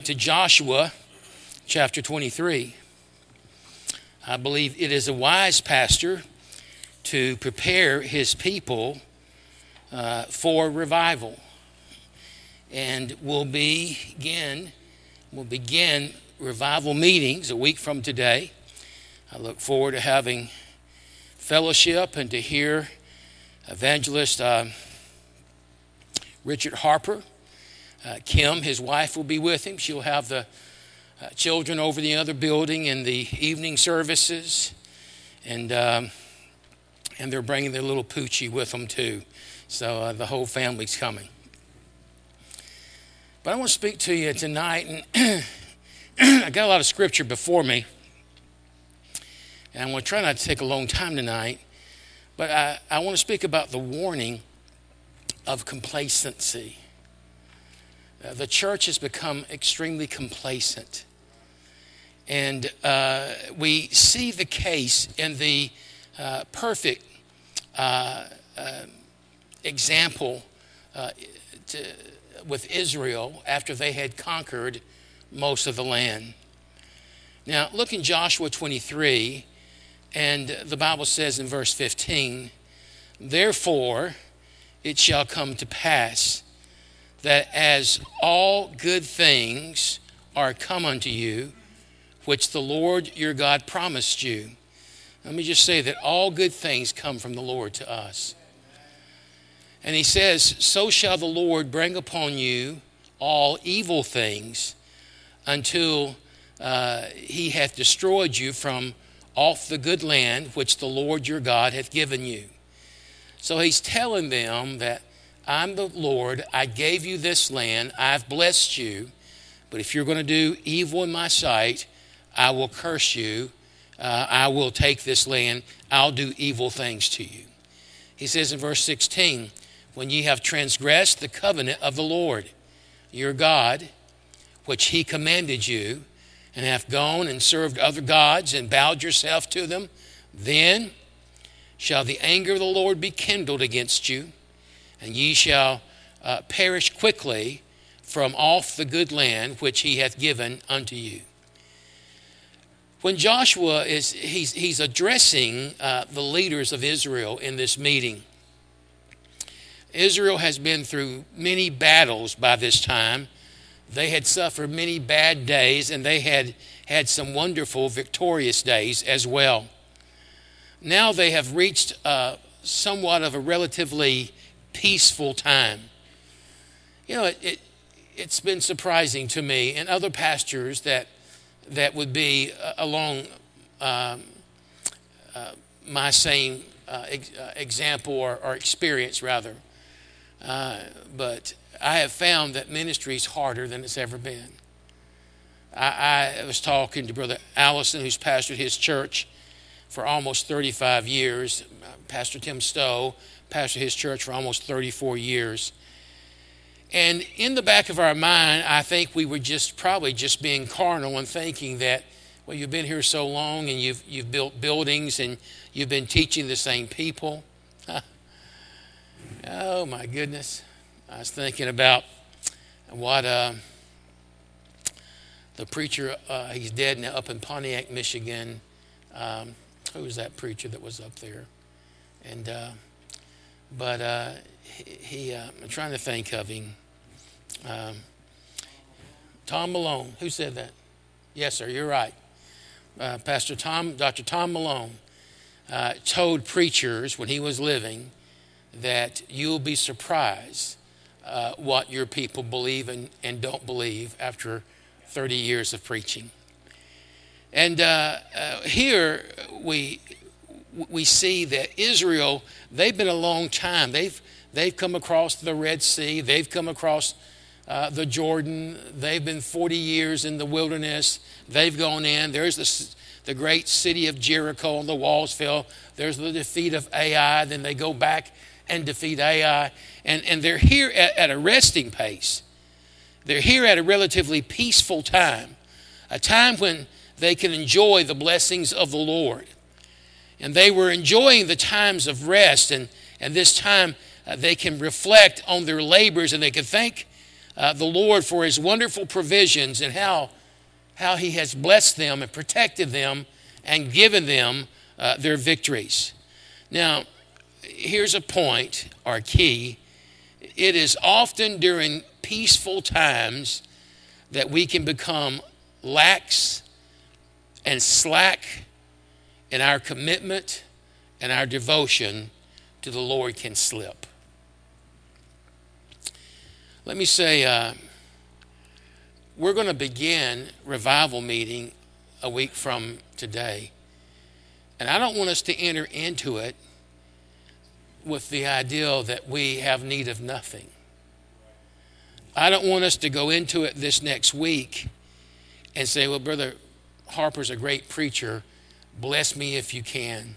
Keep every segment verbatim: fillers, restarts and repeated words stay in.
to Joshua chapter twenty-three. I believe it is a wise pastor to prepare his people uh, for revival. And we'll begin, we'll begin revival meetings a week from today. I look forward to having fellowship and to hear evangelist uh, Richard Harper. Uh, Kim, his wife, will be with him. She'll have the uh, children over the other building in the evening services. And um, and they're bringing their little Poochie with them too. So uh, the whole family's coming. But I want to speak to you tonight. And I got a lot of scripture before me. And I'm going to try not to take a long time tonight. But I, I want to speak about the warning of complacency. Uh, the church has become extremely complacent. And uh, we see the case in the uh, perfect uh, uh, example uh, to, with Israel after they had conquered most of the land. Now, look in Joshua twenty-three, and the Bible says in verse fifteen, "Therefore it shall come to pass that as all good things are come unto you, which the Lord your God promised you." Let me just say that all good things come from the Lord to us. And he says, "So shall the Lord bring upon you all evil things until uh, he hath destroyed you from off the good land which the Lord your God hath given you." So he's telling them that I'm the Lord, I gave you this land, I've blessed you, but if you're going to do evil in my sight, I will curse you, uh, I will take this land, I'll do evil things to you. He says in verse sixteen, "When ye have transgressed the covenant of the Lord your God, which he commanded you, and have gone and served other gods and bowed yourself to them, then shall the anger of the Lord be kindled against you, and ye shall uh, perish quickly from off the good land which he hath given unto you." When Joshua is, he's, he's addressing uh, the leaders of Israel in this meeting. Israel has been through many battles by this time. They had suffered many bad days, and they had had some wonderful victorious days as well. Now they have reached uh, somewhat of a relatively peaceful time. You know, it, it, it's been surprising to me and other pastors that that would be uh, along um, uh, my same uh, ex- uh, example or, or experience, rather. Uh, but I have found that ministry is harder than it's ever been. I, I was talking to Brother Allison, who's pastored his church for almost thirty-five years. Pastor Tim Stowe pastored his church for almost thirty-four years. And in the back of our mind, I think we were just probably just being carnal and thinking that, well, you've been here so long and you've you've built buildings and you've been teaching the same people. Oh, my goodness. I was thinking about what uh, the preacher, uh, he's dead now, up in Pontiac, Michigan. Um, who was that preacher that was up there? And uh, But uh, he, he uh, I'm trying to think of him. Um, Tom Malone. Who said that? Yes, sir, you're right. Uh, Pastor Tom, Doctor Tom Malone uh, told preachers when he was living that you'll be surprised uh, what your people believe and, and don't believe after thirty years of preaching. And uh, uh, here we we see that Israel, they've been a long time. They've they've come across the Red Sea. They've come across uh, the Jordan. They've been forty years in the wilderness. They've gone in. There's the, the great city of Jericho, and the walls fell. There's the defeat of Ai. Then they go back and defeat Ai. And, and they're here at, at a resting pace. They're here at a relatively peaceful time, a time when they can enjoy the blessings of the Lord. And they were enjoying the times of rest, and, and this time uh, they can reflect on their labors, and they can think uh, the Lord for his wonderful provisions and how, how he has blessed them and protected them and given them uh, their victories. Now, here's a point or key. It is often during peaceful times that we can become lax and slack in our commitment and our devotion to the Lord can slip. Let me say, uh, we're going to begin revival meeting a week from today. And I don't want us to enter into it with the idea that we have need of nothing. I don't want us to go into it this next week and say, well, Brother Harper's a great preacher. Bless me if you can.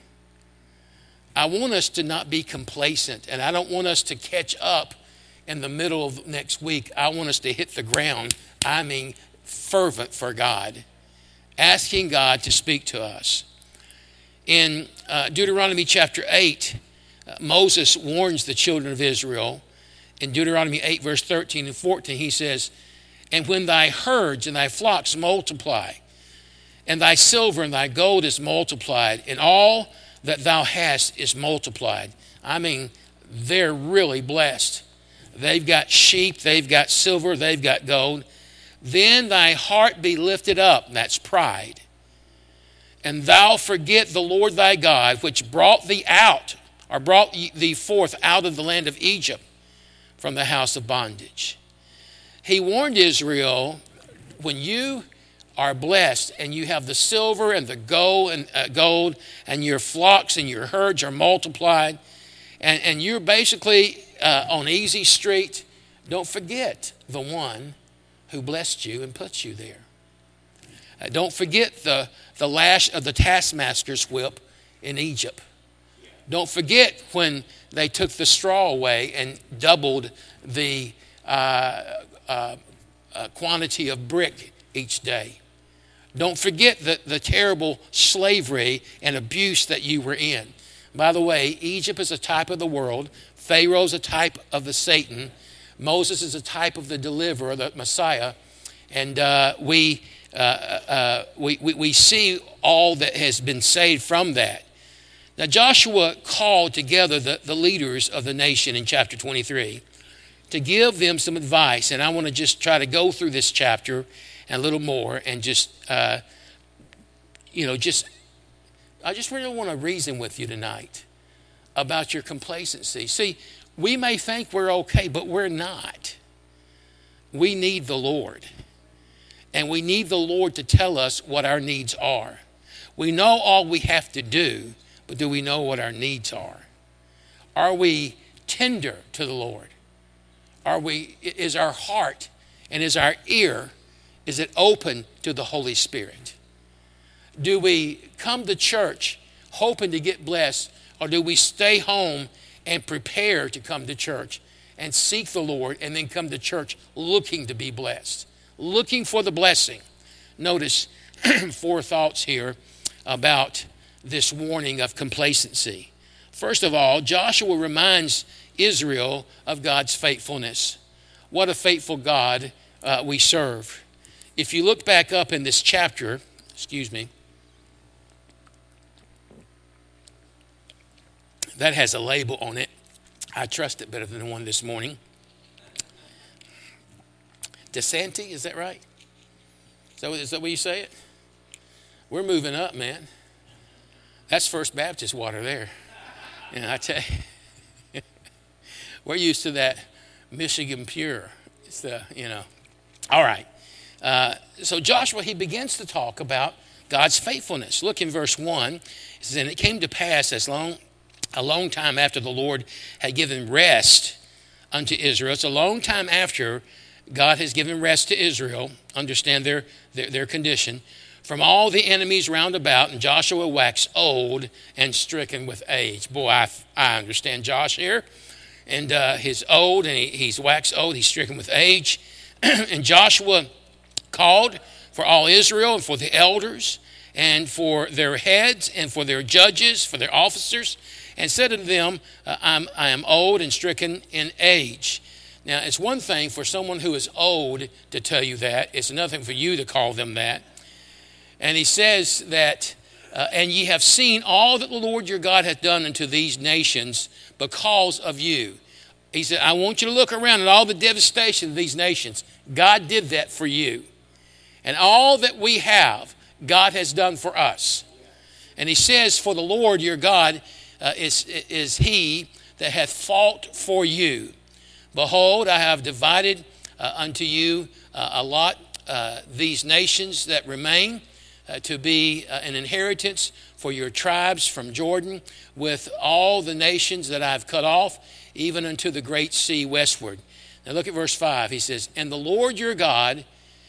I want us to not be complacent, and I don't want us to catch up in the middle of next week. I want us to hit the ground, I mean fervent for God, asking God to speak to us. In uh, Deuteronomy chapter eight, uh, Moses warns the children of Israel. In Deuteronomy eight, verse thirteen and fourteen, he says, and when thy herds and thy flocks multiply, and thy silver and thy gold is multiplied, and all that thou hast is multiplied. I mean, they're really blessed. They've got sheep, they've got silver, they've got gold. Then thy heart be lifted up, and that's pride. And thou forget the Lord thy God, which brought thee out, or brought thee forth out of the land of Egypt from the house of bondage. He warned Israel, when you are blessed and you have the silver and the gold and uh, gold and your flocks and your herds are multiplied, and, and you're basically uh, on easy street, don't forget the one who blessed you and put you there. Uh, don't forget the, the lash of the taskmaster's whip in Egypt. Don't forget when they took the straw away and doubled the uh, uh, uh, quantity of brick each day. Don't forget the, the terrible slavery and abuse that you were in. By the way, Egypt is a type of the world. Pharaoh's a type of the Satan. Moses is a type of the deliverer, the Messiah. And uh, we, uh, uh, we, we, we see all that has been saved from that. Now, Joshua called together the, the leaders of the nation in chapter twenty-three to give them some advice. And I want to just try to go through this chapter and a little more and just, uh, you know, just, I just really want to reason with you tonight about your complacency. See, we may think we're okay, but we're not. We need the Lord. And we need the Lord to tell us what our needs are. We know all we have to do, but do we know what our needs are? Are we tender to the Lord? Are we, is our heart and is our ear, is it open to the Holy Spirit? Do we come to church hoping to get blessed, or do we stay home and prepare to come to church and seek the Lord and then come to church looking to be blessed, looking for the blessing? Notice four thoughts here about this warning of complacency. First of all, Joshua reminds Israel of God's faithfulness. What a faithful God uh, we serve. If you look back up in this chapter, excuse me, that has a label on it. I trust it better than the one this morning. DeSanti, is that right? Is that, is that what you say it? We're moving up, man. That's First Baptist water there. And I tell you, we're used to that Michigan Pure. It's the, you know. All right. Uh, so Joshua, he begins to talk about God's faithfulness. Look in verse one. It says, and it came to pass as long, a long time after the Lord had given rest unto Israel. It's a long time after God has given rest to Israel. Understand their, their, their condition. From all the enemies round about, and Joshua waxed old and stricken with age. Boy, I, I understand Josh here. And uh, he's old, and he, he's waxed old, he's stricken with age. And Joshua called for all Israel and for the elders and for their heads and for their judges, for their officers, and said unto them, uh, I'm, I am old and stricken in age. Now, it's one thing for someone who is old to tell you that. It's another thing for you to call them that. And he says that, uh, and ye have seen all that the Lord your God hath done unto these nations because of you. He said, I want you to look around at all the devastation of these nations. God did that for you. And all that we have, God has done for us. And he says, for the Lord your God uh, is, is he that hath fought for you. Behold, I have divided uh, unto you uh, a lot uh, these nations that remain uh, to be uh, an inheritance for your tribes from Jordan, with all the nations that I have cut off, even unto the great sea westward. Now look at verse five. He says, and the Lord your God,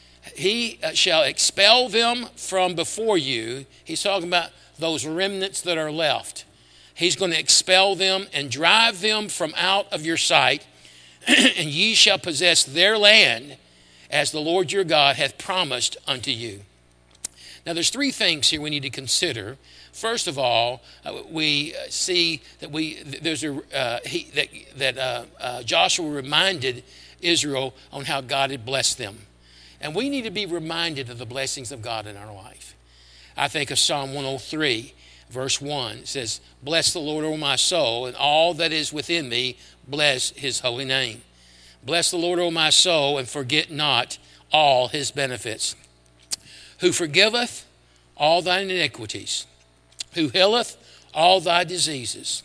he uh, shall expel them from before you. He's talking about those remnants that are left. He's going to expel them and drive them from out of your sight. And ye shall possess their land as the Lord your God hath promised unto you. Now there's three things here we need to consider. First of all, uh, we see that we there's a uh, he, that that uh, uh, Joshua reminded Israel on how God had blessed them, and we need to be reminded of the blessings of God in our life. I think of Psalm one oh three, verse one. It says, "Bless the Lord, O my soul, and all that is within me, bless his holy name. Bless the Lord, O my soul, and forget not all his benefits. Who forgiveth all thine iniquities, who healeth all thy diseases,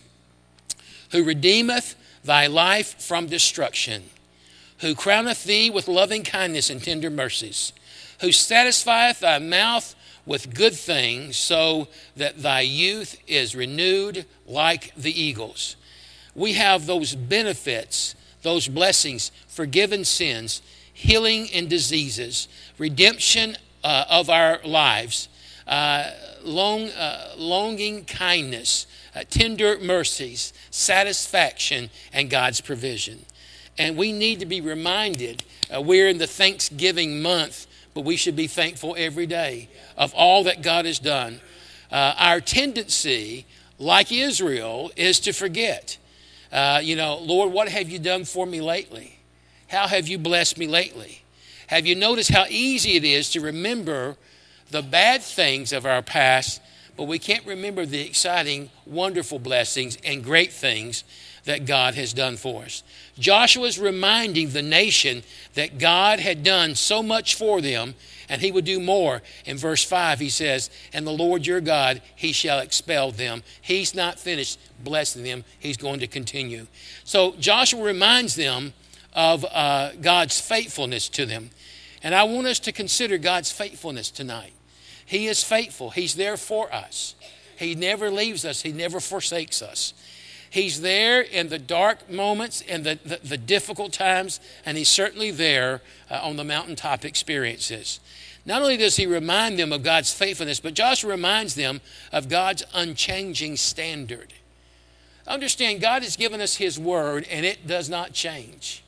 who redeemeth thy life from destruction, who crowneth thee with loving kindness and tender mercies, who satisfieth thy mouth with good things, so that thy youth is renewed like the eagles." We have those benefits, those blessings, forgiven sins, healing in diseases, redemption uh, of our lives, uh, long, uh, longing kindness, uh, tender mercies, satisfaction, and God's provision. And we need to be reminded, uh, we're in the Thanksgiving month, but we should be thankful every day of all that God has done. Uh, our tendency, like Israel, is to forget. Uh, you know, Lord, what have you done for me lately? How have you blessed me lately? Have you noticed how easy it is to remember the bad things of our past, but we can't remember the exciting, wonderful blessings and great things that God has done for us? Joshua's reminding the nation that God had done so much for them, and he would do more. In verse five, he says, "And the Lord your God, he shall expel them." He's not finished blessing them. He's going to continue. So Joshua reminds them of uh, God's faithfulness to them. And I want us to consider God's faithfulness tonight. He is faithful. He's there for us. He never leaves us. He never forsakes us. He's there in the dark moments and the, the, the difficult times, and he's certainly there uh, on the mountaintop experiences. Not only does he remind them of God's faithfulness, but Joshua reminds them of God's unchanging standard. Understand, God has given us his word, and it does not change.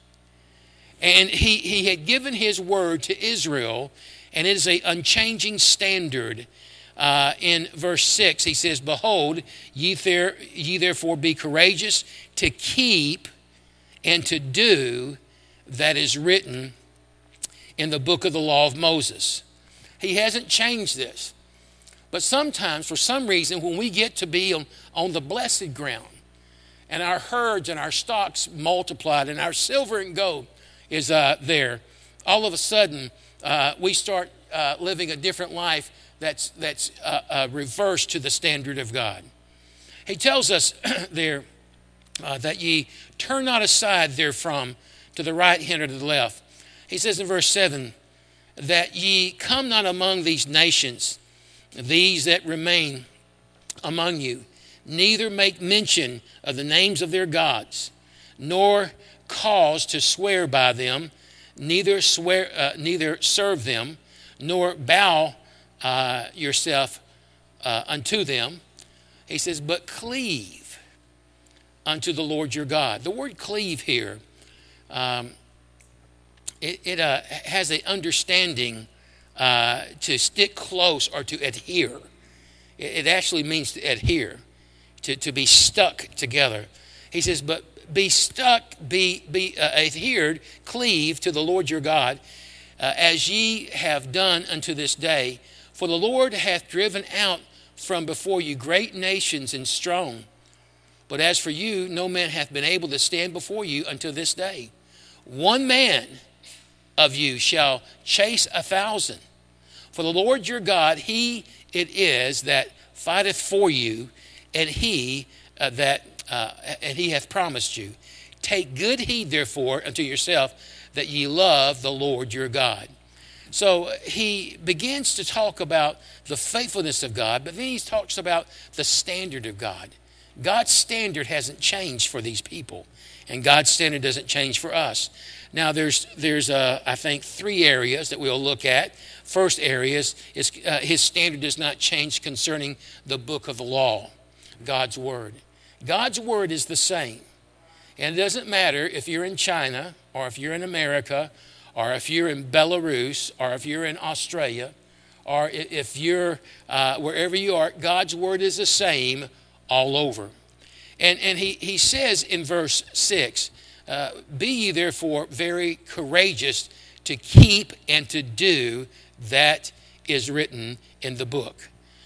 And he, he had given his word to Israel, and it is an unchanging standard. Uh, in verse six, he says, "Behold, ye, there, ye therefore be courageous to keep and to do that is written in the book of the law of Moses." He hasn't changed this. But sometimes, for some reason, when we get to be on, on the blessed ground, and our herds and our stocks multiplied, and our silver and gold is uh, there, all of a sudden, uh, we start uh, living a different life that's that's uh, uh, reversed to the standard of God. He tells us there uh, that ye turn not aside therefrom to the right hand or to the left. He says in verse seven, that ye come not among these nations, these that remain among you, neither make mention of the names of their gods, nor cause to swear by them, neither swear, uh, neither serve them, nor bow Uh, yourself uh, unto them. He says, but cleave unto the Lord your God. The word cleave here, um, it, it uh, has an understanding uh, to stick close or to adhere. It, it actually means to adhere, to, to be stuck together. He says, but be stuck, be, be uh, adhered, cleave to the Lord your God, uh, as ye have done unto this day. For the Lord hath driven out from before you great nations and strong. But as for you, no man hath been able to stand before you until this day. One man of you shall chase a thousand. For the Lord your God, he it is that fighteth for you, and he uh, that uh, and he hath promised you. Take good heed, therefore, unto yourself, that ye love the Lord your God. So he begins to talk about the faithfulness of God, but then he talks about the standard of God. God's standard hasn't changed for these people, and God's standard doesn't change for us. Now, there's, there's uh, I think, three areas that we'll look at. First area is, is uh, his standard does not change concerning the book of the law, God's word. God's word is the same. And it doesn't matter if you're in China, or if you're in America, or if you're in Belarus, or if you're in Australia, or if you're uh, wherever you are, God's word is the same all over. And, and he, he says in verse six, uh, be ye therefore very courageous to keep and to do that is written in the book.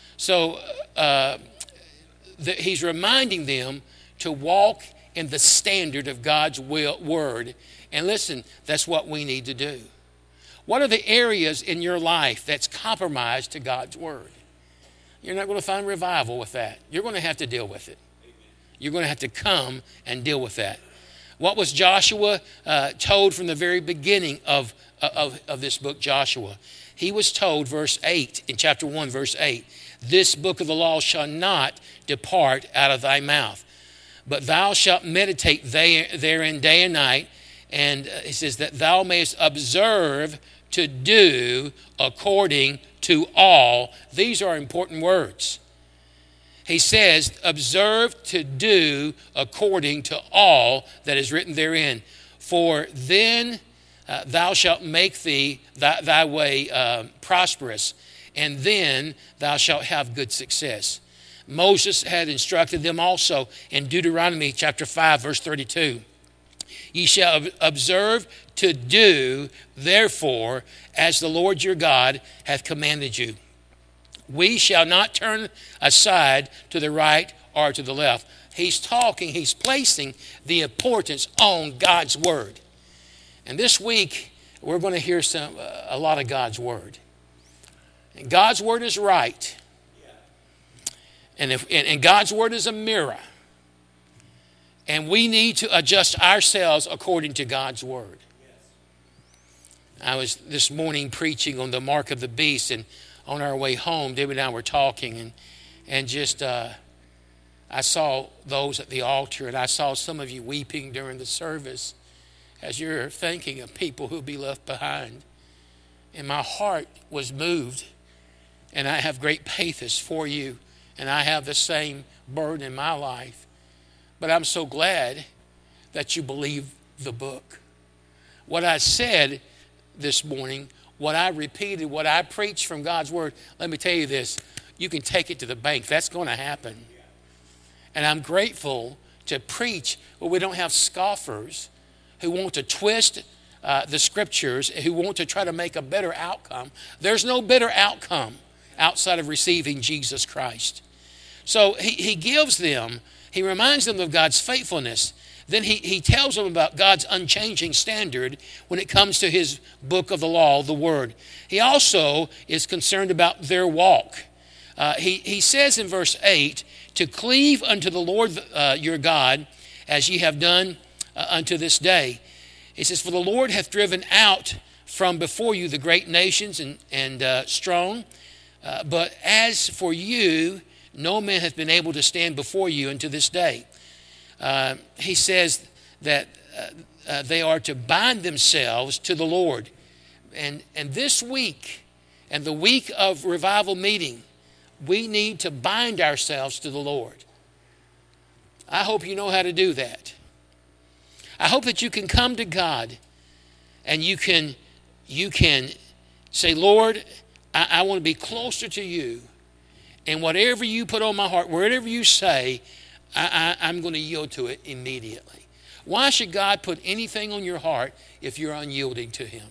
So uh, the, he's reminding them to walk in the standard of God's will, word. And listen, that's what we need to do. What are the areas in your life that's compromised to God's word? You're not going to find revival with that. You're going to have to deal with it. You're going to have to come and deal with that. What was Joshua uh, told from the very beginning of, of, of this book, Joshua? He was told, verse eight, in chapter one, verse eight, this book of the law shall not depart out of thy mouth, but thou shalt meditate therein day and night. And he says that thou mayest observe to do according to all. These are important words. He says, observe to do according to all that is written therein. For then uh, thou shalt make thee thy, thy way uh, prosperous, and then thou shalt have good success. Moses had instructed them also in Deuteronomy chapter five, verse thirty-two. Ye shall observe to do, therefore, as the Lord your God hath commanded you. We shall not turn aside to the right or to the left. He's talking, he's placing the importance on God's word. And this week, we're going to hear some a lot of God's word. And God's word is right. And, if, and, and God's word is a mirror. And we need to adjust ourselves according to God's word. I was this morning preaching on the mark of the beast, and on our way home, Debbie and I were talking, and and just uh, I saw those at the altar, and I saw some of you weeping during the service as you're thinking of people who'll be left behind. And my heart was moved, and I have great pathos for you, and I have the same burden in my life. But I'm so glad that you believe the book. What I said this morning, what I repeated, what I preached from God's word, let me tell you this, you can take it to the bank. That's going to happen. And I'm grateful to preach where we don't have scoffers who want to twist uh, the scriptures, who want to try to make a better outcome. There's no better outcome outside of receiving Jesus Christ. So he, he gives them, he reminds them of God's faithfulness. Then he, he tells them about God's unchanging standard when it comes to his book of the law, the word. He also is concerned about their walk. Uh, he, he says in verse eight, to cleave unto the Lord uh, your God as ye have done uh, unto this day. He says, for the Lord hath driven out from before you the great nations and, and uh, strong. Uh, but as for you, no man hath been able to stand before you unto this day. Uh, he says that uh, uh, they are to bind themselves to the Lord. And, and this week, and the week of revival meeting, we need to bind ourselves to the Lord. I hope you know how to do that. I hope that you can come to God and you can, you can say, Lord, I, I want to be closer to you. And whatever you put on my heart, whatever you say, I, I, I'm going to yield to it immediately. Why should God put anything on your heart if you're unyielding to him?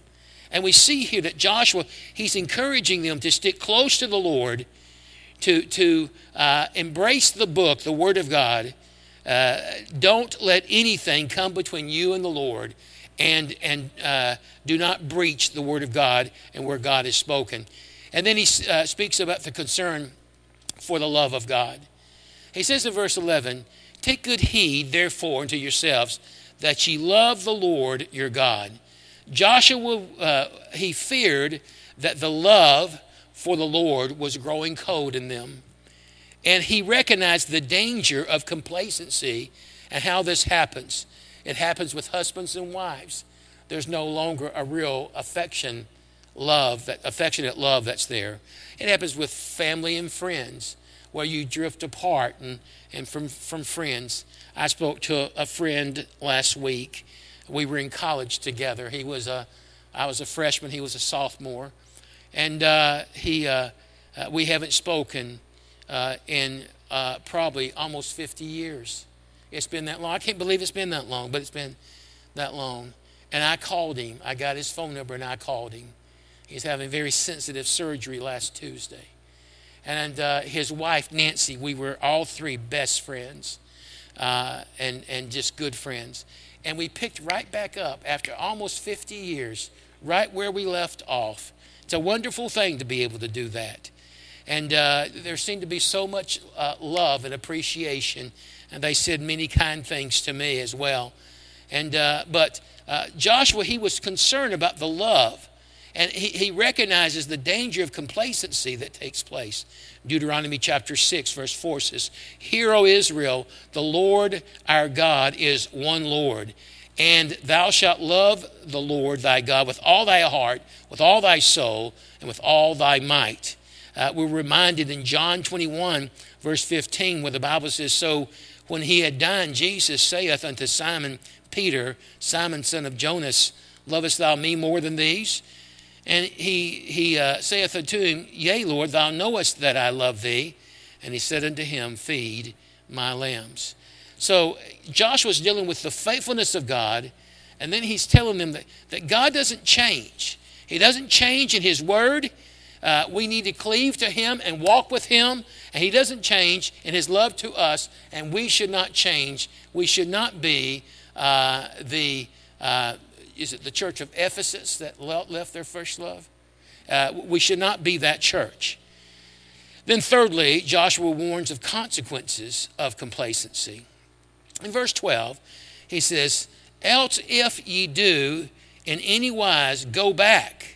And we see here that Joshua, he's encouraging them to stick close to the Lord, to, to uh, embrace the book, the Word of God. Uh, don't let anything come between you and the Lord, and, and uh, do not breach the Word of God and where God has spoken. And then he uh, speaks about the concern for the love of God. He says in verse eleven, take good heed, therefore, unto yourselves, that ye love the Lord your God. Joshua, uh, he feared that the love for the Lord was growing cold in them. And he recognized the danger of complacency and how this happens. It happens with husbands and wives. There's no longer a real affection, love, that affectionate love that's there. It happens with family and friends, where you drift apart and, and from, from friends. I spoke to a friend last week. We were in college together. He was a, I was a freshman. He was a sophomore. And uh, he, uh, uh, we haven't spoken uh, in uh, probably almost fifty years. It's been that long. I can't believe it's been that long, but it's been that long. And I called him. I got his phone number and I called him. He's having very sensitive surgery last Tuesday. And uh, his wife, Nancy, we were all three best friends uh, and, and just good friends. And we picked right back up after almost fifty years, right where we left off. It's a wonderful thing to be able to do that. And uh, there seemed to be so much uh, love and appreciation. And they said many kind things to me as well. And uh, But uh, Joshua, he was concerned about the love. And he, he recognizes the danger of complacency that takes place. Deuteronomy chapter six, verse four says, hear, O Israel, the Lord our God is one Lord. And thou shalt love the Lord thy God with all thy heart, with all thy soul, and with all thy might. Uh, we're reminded in John twenty-one, verse fifteen, where the Bible says, so when he had done, Jesus saith unto Simon Peter, Simon son of Jonas, lovest thou me more than these? And he, he uh, saith unto him, yea, Lord, thou knowest that I love thee. And he said unto him, feed my lambs. So Joshua's dealing with the faithfulness of God. And then he's telling them that, that God doesn't change. He doesn't change in his word. Uh, we need to cleave to him and walk with him. And he doesn't change in his love to us. And we should not change. We should not be uh, the... Uh, Is it the church of Ephesus that left their first love? Uh, we should not be that church. Then thirdly, Joshua warns of consequences of complacency. In verse twelve, he says, else if ye do in any wise go back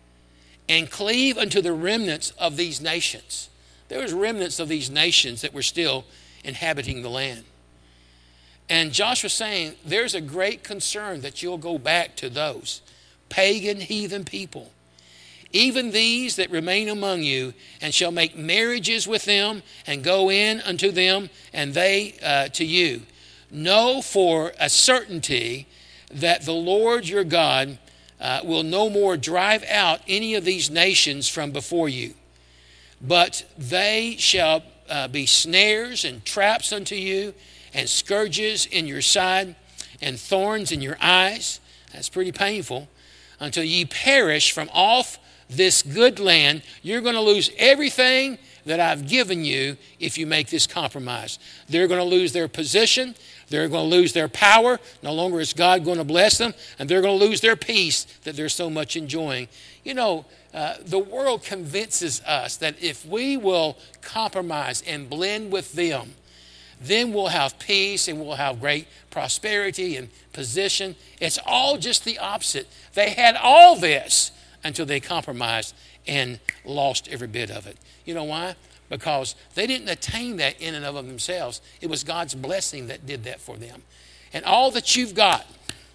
and cleave unto the remnants of these nations. There was remnants of these nations that were still inhabiting the land. And Joshua's saying there's a great concern that you'll go back to those pagan, heathen people, even these that remain among you, and shall make marriages with them and go in unto them and they uh, to you. Know for a certainty that the Lord your God uh, will no more drive out any of these nations from before you, but they shall uh, be snares and traps unto you, and scourges in your side, and thorns in your eyes. That's pretty painful. Until ye perish from off this good land. You're going to lose everything that I've given you if you make this compromise. They're going to lose their position. They're going to lose their power. No longer is God going to bless them. And they're going to lose their peace that they're so much enjoying. You know, uh, the world convinces us that if we will compromise and blend with them, then we'll have peace and we'll have great prosperity and position. It's all just the opposite. They had all this until they compromised and lost every bit of it. You know why? Because they didn't attain that in and of themselves. It was God's blessing that did that for them. And all that you've got,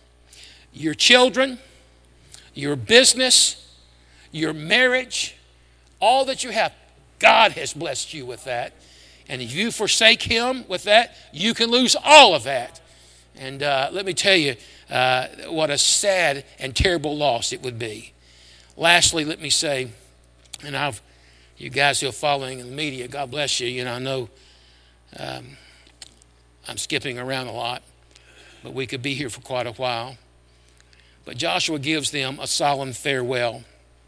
your children, your business, your marriage, all that you have, God has blessed you with that. And if you forsake him with that, you can lose all of that. And uh, let me tell you uh, what a sad and terrible loss it would be. Lastly, let me say, and I've, you guys who are following in the media, God bless you. You know, I know um, I'm skipping around a lot. but we could be here for quite a while. But Joshua gives them a solemn farewell.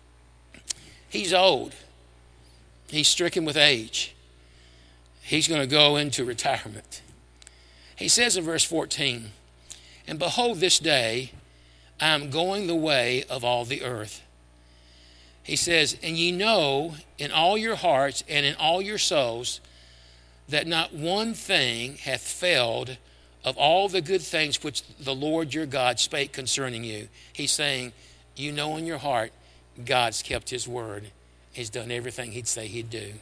He's old. He's stricken with age. He's going to go into retirement. He says in verse fourteen, "And behold, this day I am going the way of all the earth." He says, "And ye know in all your hearts and in all your souls that not one thing hath failed of all the good things which the Lord your God spake concerning you." He's saying, you know in your heart, God's kept his word. He's done everything he'd say he'd do.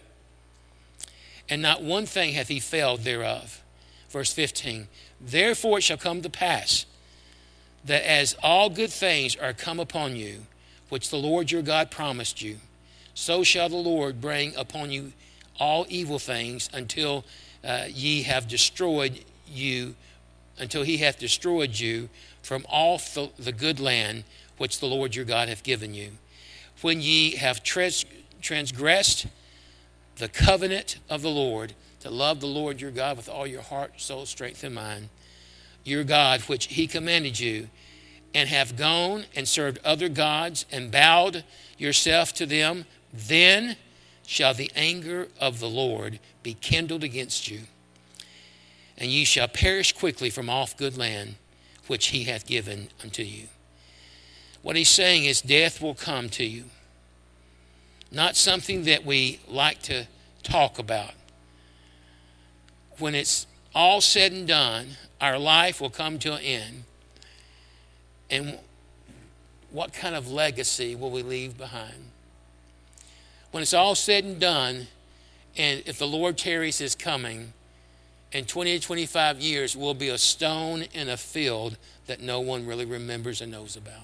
"And not one thing hath he failed thereof." Verse fifteen, "Therefore it shall come to pass that as all good things are come upon you, which the Lord your God promised you, so shall the Lord bring upon you all evil things until uh, ye have destroyed you, until he hath destroyed you from off the, the good land which the Lord your God hath given you. When ye have trans- transgressed the covenant of the Lord, to love the Lord your God with all your heart, soul, strength, and mind, your God, which he commanded you, and have gone and served other gods and bowed yourself to them, then shall the anger of the Lord be kindled against you, and ye shall perish quickly from off good land which he hath given unto you." What he's saying is death will come to you. Not something that we like to talk about. When it's all said and done, our life will come to an end. And what kind of legacy will we leave behind? When it's all said and done, and if the Lord tarries his coming, in twenty to twenty-five years, we'll be a stone in a field that no one really remembers and knows about.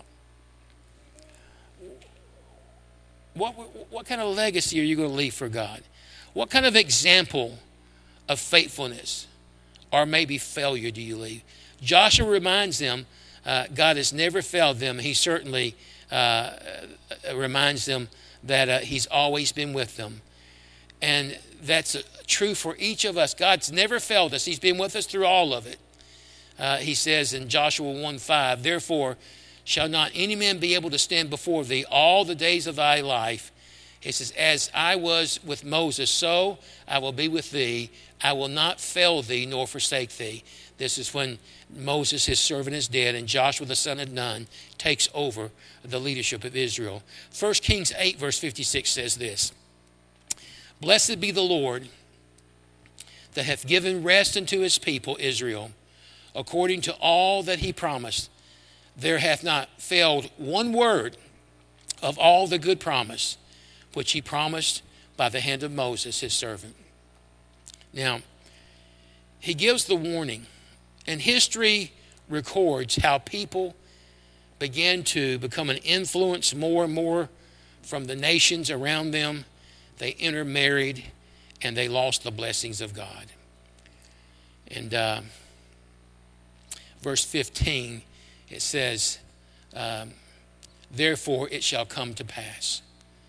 What, what kind of legacy are you going to leave for God? What kind of example of faithfulness or maybe failure do you leave? Joshua reminds them uh, God has never failed them. He certainly uh, reminds them that uh, he's always been with them. And that's uh, true for each of us. God's never failed us. He's been with us through all of it. Uh, he says in Joshua one five, "Therefore shall not any man be able to stand before thee all the days of thy life." He says, "As I was with Moses, so I will be with thee. I will not fail thee nor forsake thee." This is when Moses, his servant, is dead, and Joshua, the son of Nun, takes over the leadership of Israel. First Kings eight, verse fifty-six says this, "Blessed be the Lord that hath given rest unto his people Israel, according to all that he promised. There hath not failed one word of all the good promise, which he promised by the hand of Moses, his servant." Now, he gives the warning, and history records how people began to become an influence more and more from the nations around them. They intermarried, and they lost the blessings of God. And uh, verse fifteen, it says, um, "Therefore it shall come to pass."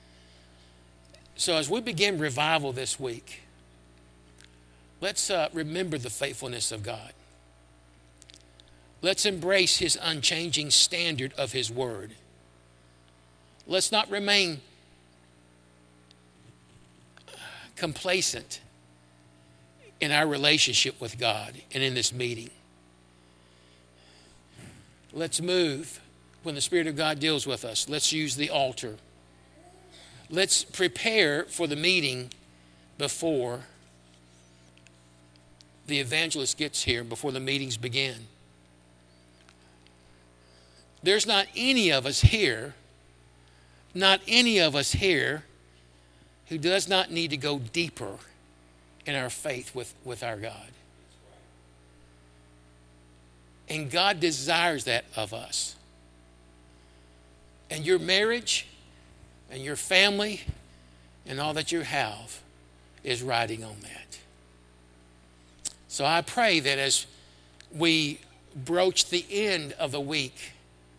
So as we begin revival this week, let's uh, remember the faithfulness of God. Let's embrace his unchanging standard of his word. Let's not remain complacent in our relationship with God and in this meeting. Let's move when the Spirit of God deals with us. Let's use the altar. Let's prepare for the meeting before the evangelist gets here, before the meetings begin. There's not any of us here, not any of us here who does not need to go deeper in our faith with, with our God. And God desires that of us. And your marriage and your family and all that you have is riding on that. So I pray that as we broach the end of the week,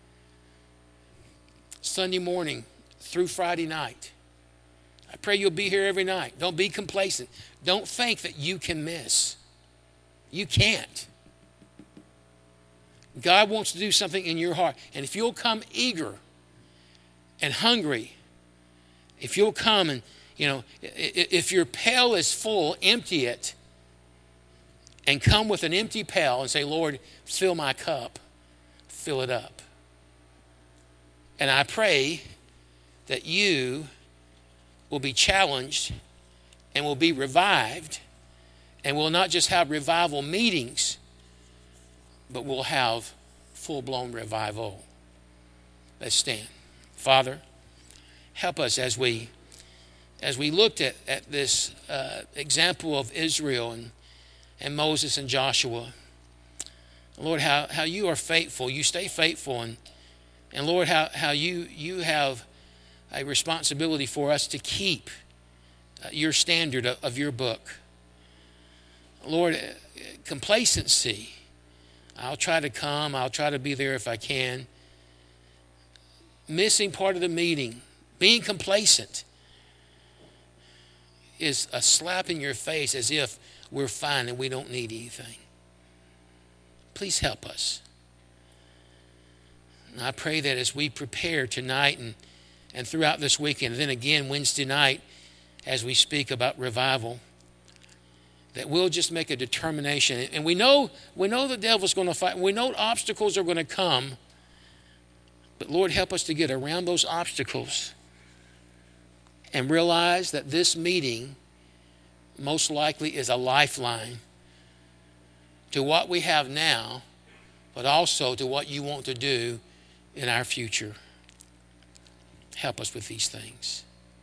Sunday morning through Friday night, I pray you'll be here every night. Don't be complacent. Don't think that you can miss. You can't. God wants to do something in your heart. And if you'll come eager and hungry, if you'll come and, you know, if your pail is full, empty it. And come with an empty pail and say, Lord, fill my cup. Fill it up. And I pray that you will be challenged and will be revived, and will not just have revival meetings, but we'll have full-blown revival. Let's stand. Father, help us as we as we looked at, at this uh, example of Israel and, and Moses and Joshua. Lord, how, how you are faithful. You stay faithful. And, and Lord, how, how you, you have a responsibility for us to keep your standard of, of your book. Lord, complacency. I'll try to come. I'll try to be there if I can. Missing part of the meeting, being complacent, is a slap in your face as if we're fine and we don't need anything. Please help us. And I pray that as we prepare tonight and, and throughout this weekend, and then again Wednesday night as we speak about revival, that we'll just make a determination. And we know, we know the devil's going to fight. We know obstacles are going to come. But Lord, help us to get around those obstacles and realize that this meeting most likely is a lifeline to what we have now, but also to what you want to do in our future. Help us with these things.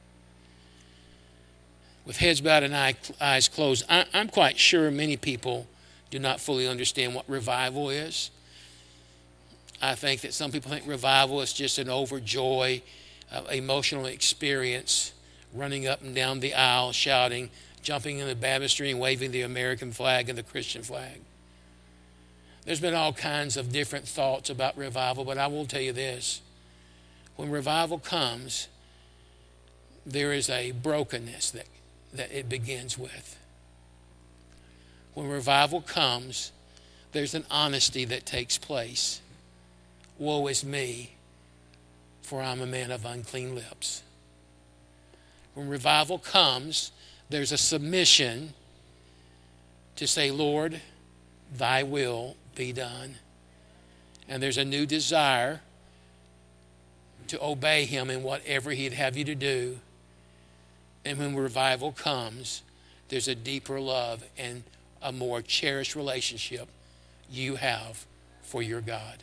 With heads bowed and eyes closed, I'm quite sure many people do not fully understand what revival is. I think that some people think revival is just an overjoy, uh, emotional experience, running up and down the aisle, shouting, jumping in the baptistry and waving the American flag and the Christian flag. There's been all kinds of different thoughts about revival, but I will tell you this. When revival comes, there is a brokenness that, that it begins with. When revival comes, there's an honesty that takes place. Woe is me, for I'm a man of unclean lips. When revival comes, there's a submission to say, Lord, thy will be done. And there's a new desire to obey him in whatever he'd have you to do. And when revival comes, there's a deeper love and a more cherished relationship you have for your God.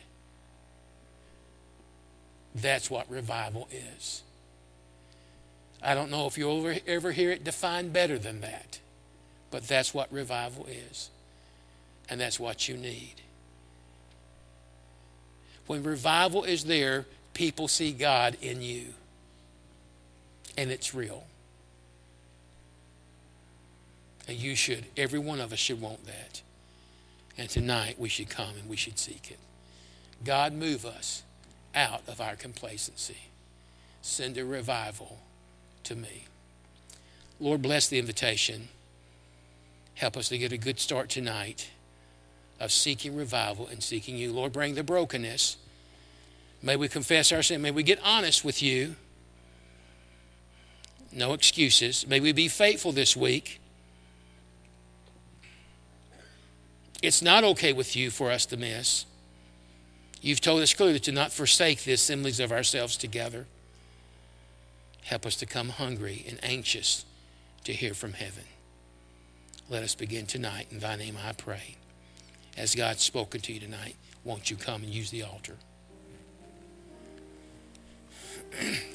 That's what revival is. I don't know if you'll ever, ever hear it defined better than that, but that's what revival is. And that's what you need. When revival is there, people see God in you. And it's real. And you should, every one of us should want that. And tonight we should come and we should seek it. God, move us out of our complacency. Send a revival to me. Lord, bless the invitation. Help us to get a good start tonight of seeking revival and seeking you. Lord, bring the brokenness. May we confess our sin. May we get honest with you. No excuses. May we be faithful this week. It's not okay with you for us to miss. You've told us clearly to not forsake the assemblies of ourselves together. Help us to come hungry and anxious to hear from heaven. Let us begin tonight. In thy name I pray. As God's spoken to you tonight, won't you come and use the altar?